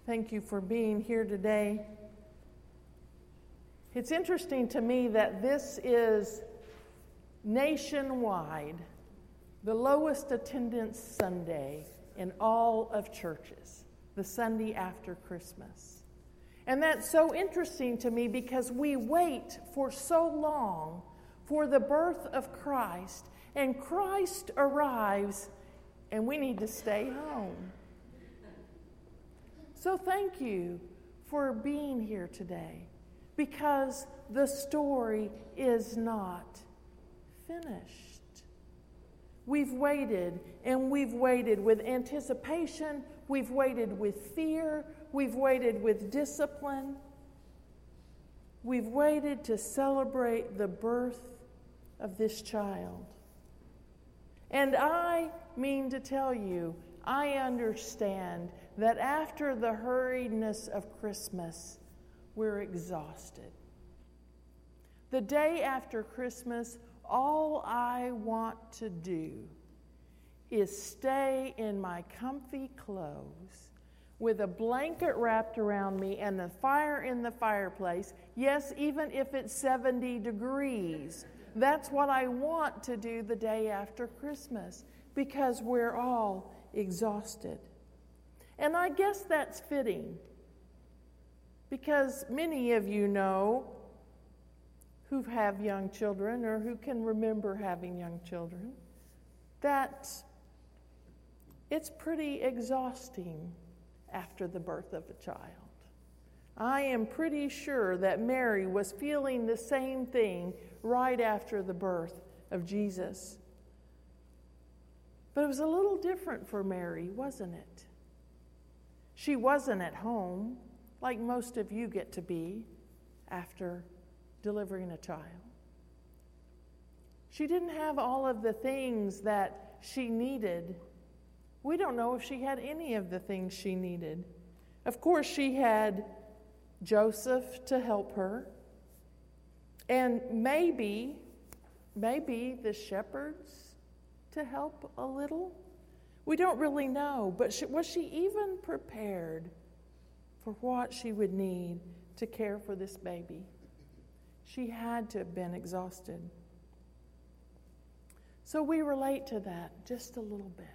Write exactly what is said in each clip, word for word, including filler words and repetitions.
Thank you for being here today. It's interesting to me that this is nationwide the lowest attendance Sunday in all of churches, the Sunday after Christmas. And that's so interesting to me because we wait for so long for the birth of Christ, and Christ arrives and we need to stay home. So thank you for being here today, because the story is not finished. We've waited, and we've waited with anticipation, we've waited with fear, we've waited with discipline. We've waited to celebrate the birth of this child. And I mean to tell you, I understand that after the hurriedness of Christmas, we're exhausted. The day after Christmas, all I want to do is stay in my comfy clothes with a blanket wrapped around me and a fire in the fireplace. Yes, even if it's seventy degrees. That's what I want to do the day after Christmas, because we're all exhausted. And I guess that's fitting, because many of you know who have young children or who can remember having young children, that it's pretty exhausting after the birth of a child. I am pretty sure that Mary was feeling the same thing right after the birth of Jesus. But it was a little different for Mary, wasn't it? She wasn't at home like most of you get to be after delivering a child. She didn't have all of the things that she needed. We don't know if she had any of the things she needed. Of course, she had Joseph to help her, and maybe, maybe the shepherds to help a little. We don't really know, but she, was she even prepared for what she would need to care for this baby? She had to have been exhausted. So we relate to that just a little bit.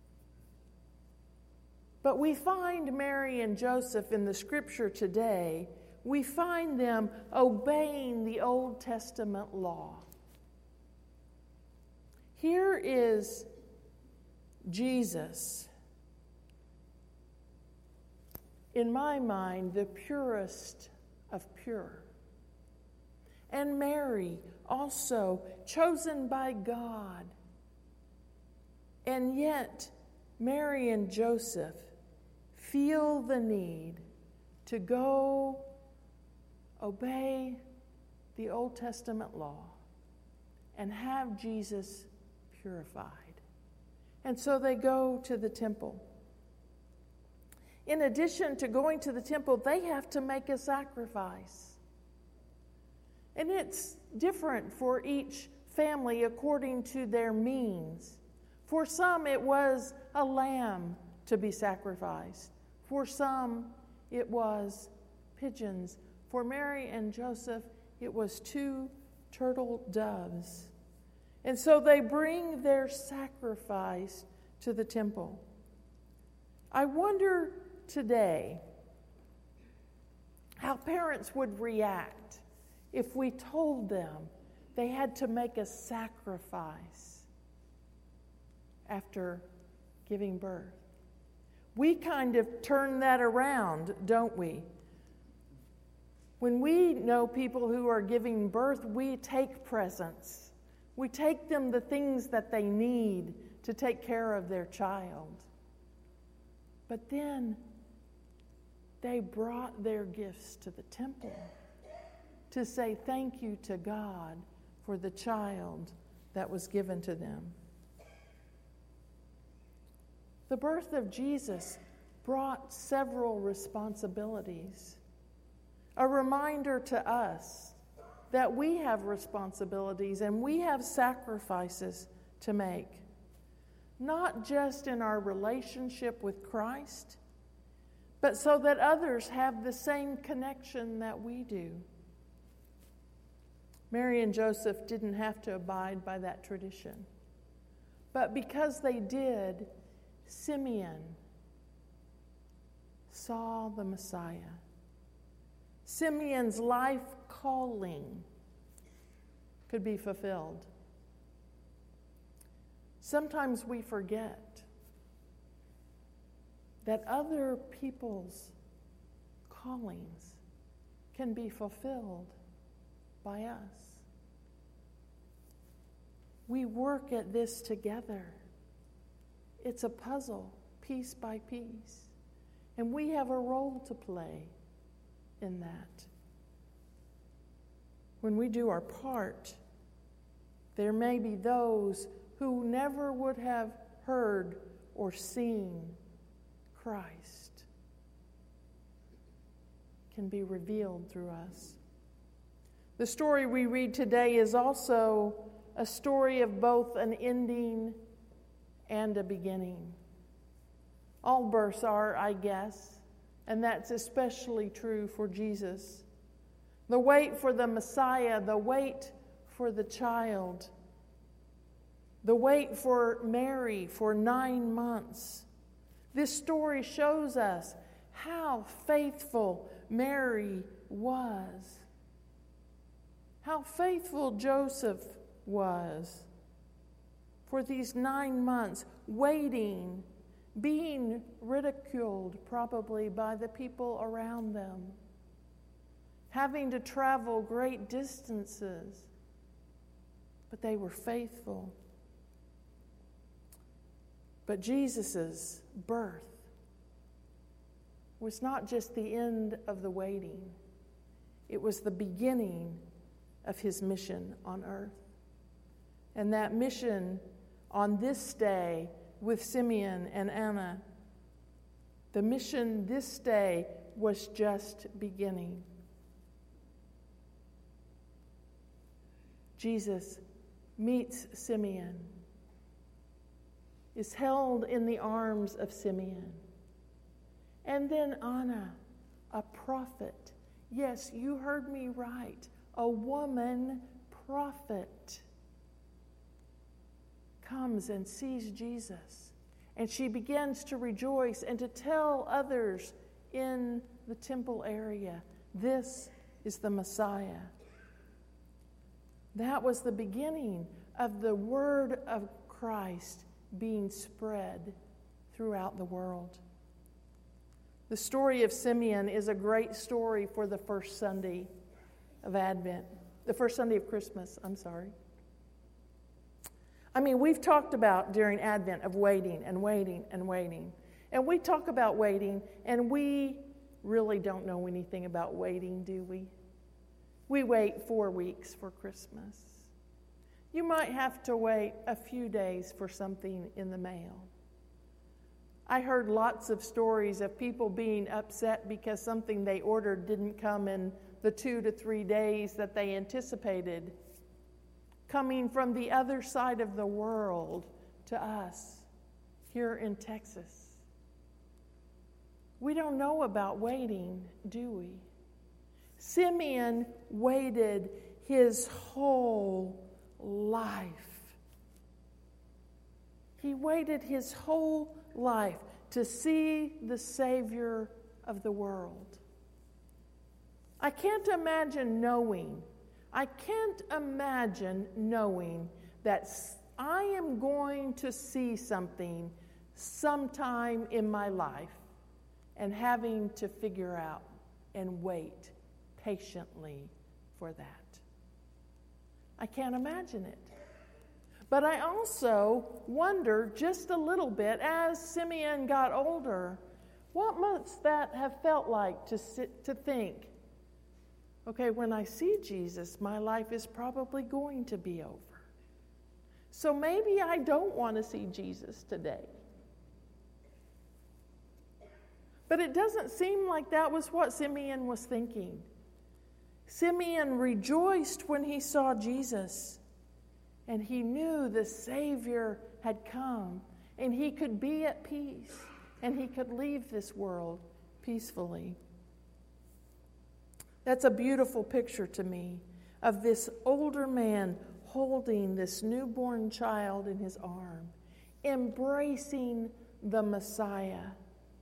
But we find Mary and Joseph in the scripture today, we find them obeying the Old Testament law. Here is Jesus, in my mind, the purest of pure. And Mary, also chosen by God. And yet, Mary and Joseph feel the need to go obey the Old Testament law and have Jesus purified. And so they go to the temple. In addition to going to the temple, they have to make a sacrifice. And it's different for each family according to their means. For some, it was a lamb to be sacrificed. For some, it was pigeons. For Mary and Joseph, it was two turtle doves. And so they bring their sacrifice to the temple. I wonder today how parents would react if we told them they had to make a sacrifice after giving birth. We kind of turn that around, don't we? When we know people who are giving birth, we take presents. We take them the things that they need to take care of their child. But then they brought their gifts to the temple to say thank you to God for the child that was given to them. The birth of Jesus brought several responsibilities. A reminder to us that we have responsibilities and we have sacrifices to make. Not just in our relationship with Christ, but so that others have the same connection that we do. Mary and Joseph didn't have to abide by that tradition. But because they did, Simeon saw the Messiah. Simeon's life calling could be fulfilled. Sometimes we forget that other people's callings can be fulfilled by us. We work at this together. It's a puzzle, piece by piece. And we have a role to play in that. When we do our part, there may be those who never would have heard or seen Christ can be revealed through us. The story we read today is also a story of both an ending and a beginning. All births are, I guess, and that's especially true for Jesus. The wait for the Messiah, the wait for the child, the wait for Mary for nine months. This story shows us how faithful Mary was, how faithful Joseph was for these nine months, waiting, being ridiculed probably by the people around them, having to travel great distances, but they were faithful. But Jesus' birth was not just the end of the waiting. It was the beginning of his mission on earth. And that mission on this day with Simeon and Anna, the mission this day was just beginning. Jesus meets Simeon, is held in the arms of Simeon. And then Anna, a prophet. Yes, you heard me right. A woman prophet comes and sees Jesus. And she begins to rejoice and to tell others in the temple area, this is the Messiah. That was the beginning of the word of Christ being spread throughout the world. The story of Simeon is a great story for the first Sunday of Advent, the first Sunday of Christmas, I'm sorry. I mean, we've talked about during Advent of waiting and waiting and waiting. And we talk about waiting, and we really don't know anything about waiting, do we? We wait four weeks for Christmas. You might have to wait a few days for something in the mail. I heard lots of stories of people being upset because something they ordered didn't come in the two to three days that they anticipated, coming from the other side of the world to us here in Texas. We don't know about waiting, do we? Simeon waited his whole life. He waited his whole life to see the Savior of the world. I can't imagine knowing, I can't imagine knowing that I am going to see something sometime in my life and having to figure out and wait patiently for that. I can't imagine it. But I also wonder just a little bit, as Simeon got older, what must that have felt like to sit, to think, okay, when I see Jesus, my life is probably going to be over. So maybe I don't want to see Jesus today. But it doesn't seem like that was what Simeon was thinking. Simeon rejoiced when he saw Jesus, and he knew the Savior had come, and he could be at peace, and he could leave this world peacefully. That's a beautiful picture to me of this older man holding this newborn child in his arm, embracing the Messiah.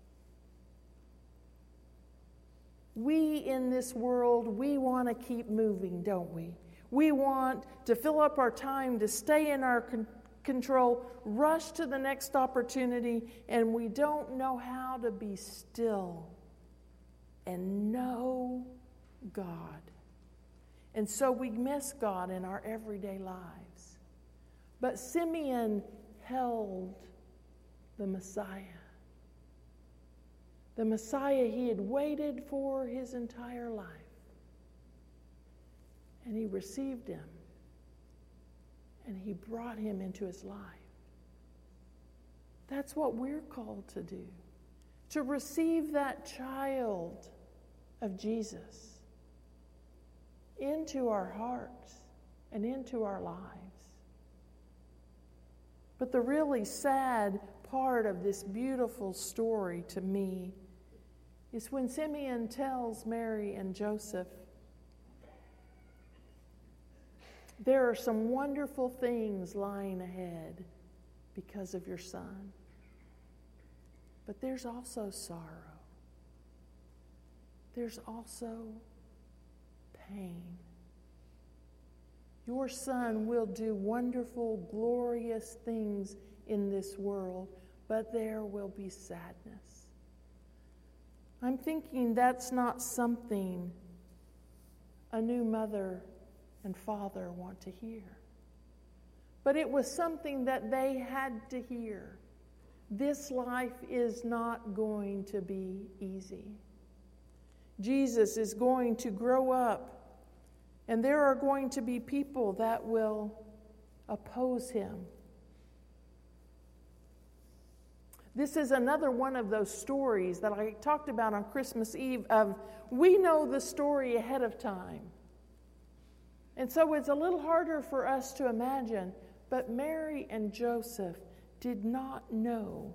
We in this world, we want to keep moving, don't we? We want to fill up our time, to stay in our con- control, rush to the next opportunity, and we don't know how to be still and know God. And so we miss God in our everyday lives. But Simeon held the Messiah. The Messiah he had waited for his entire life. And he received him. And he brought him into his life. That's what we're called to do. To receive that child of Jesus into our hearts and into our lives. But the really sad part of this beautiful story to me is when Simeon tells Mary and Joseph, there are some wonderful things lying ahead because of your son. But there's also sorrow. There's also pain. Your son will do wonderful, glorious things in this world, but there will be sadness. I'm thinking that's not something a new mother and father want to hear. But it was something that they had to hear. This life is not going to be easy. Jesus is going to grow up, and there are going to be people that will oppose him. This is another one of those stories that I talked about on Christmas Eve of we know the story ahead of time. And so it's a little harder for us to imagine, but Mary and Joseph did not know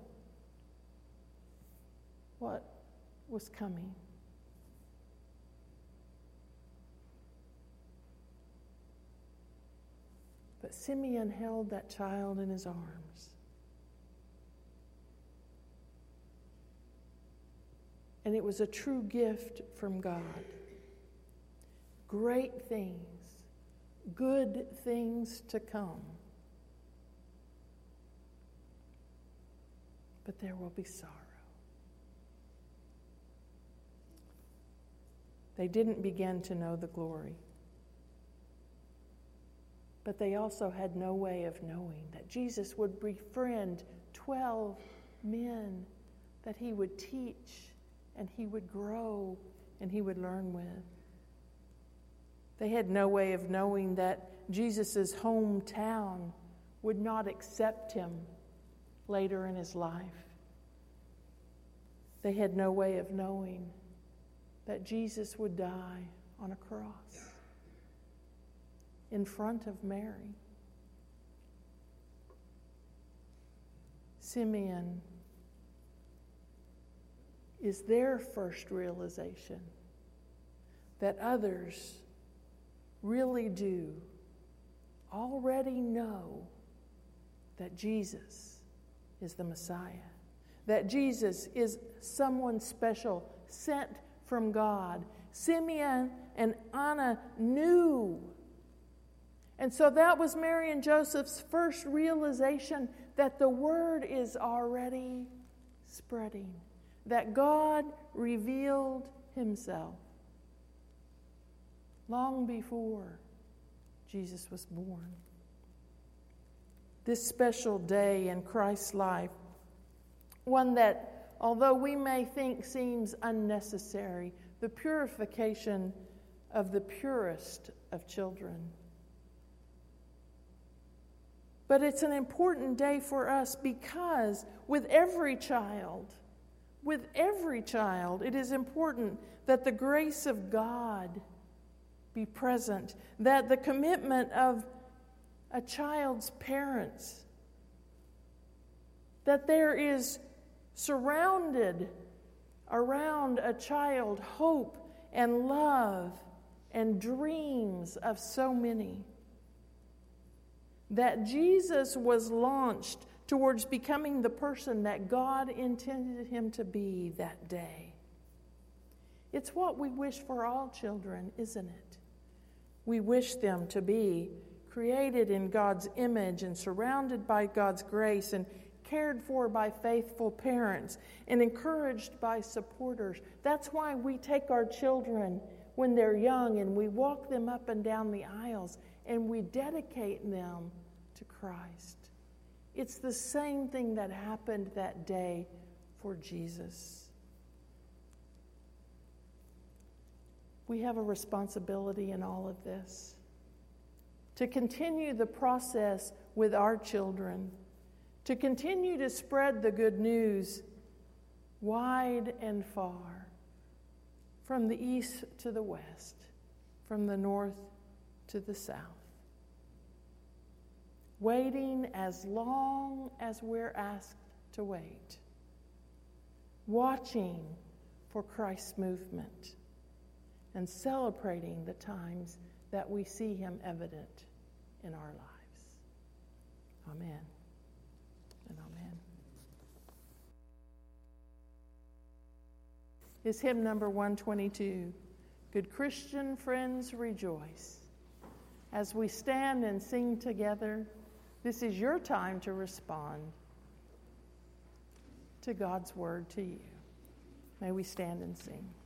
what was coming. But Simeon held that child in his arms. And it was a true gift from God. Great things, good things to come. But there will be sorrow. They didn't begin to know the glory. But they also had no way of knowing that Jesus would befriend twelve men that he would teach and he would grow and he would learn with. They had no way of knowing that Jesus' hometown would not accept him later in his life. They had no way of knowing that Jesus would die on a cross in front of Mary. Simeon is their first realization that others really do already know that Jesus is the Messiah, that Jesus is someone special, sent from God. Simeon and Anna knew. And so that was Mary and Joseph's first realization that the word is already spreading, that God revealed himself long before Jesus was born. This special day in Christ's life, one that, although we may think seems unnecessary, the purification of the purest of children. But it's an important day for us because with every child, with every child, it is important that the grace of God be present, that the commitment of a child's parents, that there is surrounded around a child hope and love and dreams of so many. That Jesus was launched towards becoming the person that God intended him to be that day. It's what we wish for all children, isn't it? We wish them to be created in God's image and surrounded by God's grace and cared for by faithful parents and encouraged by supporters. That's why we take our children when they're young and we walk them up and down the aisles and we dedicate them to Christ. It's the same thing that happened that day for Jesus. We have a responsibility in all of this to continue the process with our children, to continue to spread the good news wide and far, from the east to the west, from the north to the south. Waiting as long as we're asked to wait. Watching for Christ's movement and celebrating the times that we see him evident in our lives. Amen and amen. Is hymn number one twenty-two, Good Christian Friends Rejoice. As we stand and sing together, this is your time to respond to God's word to you. May we stand and sing.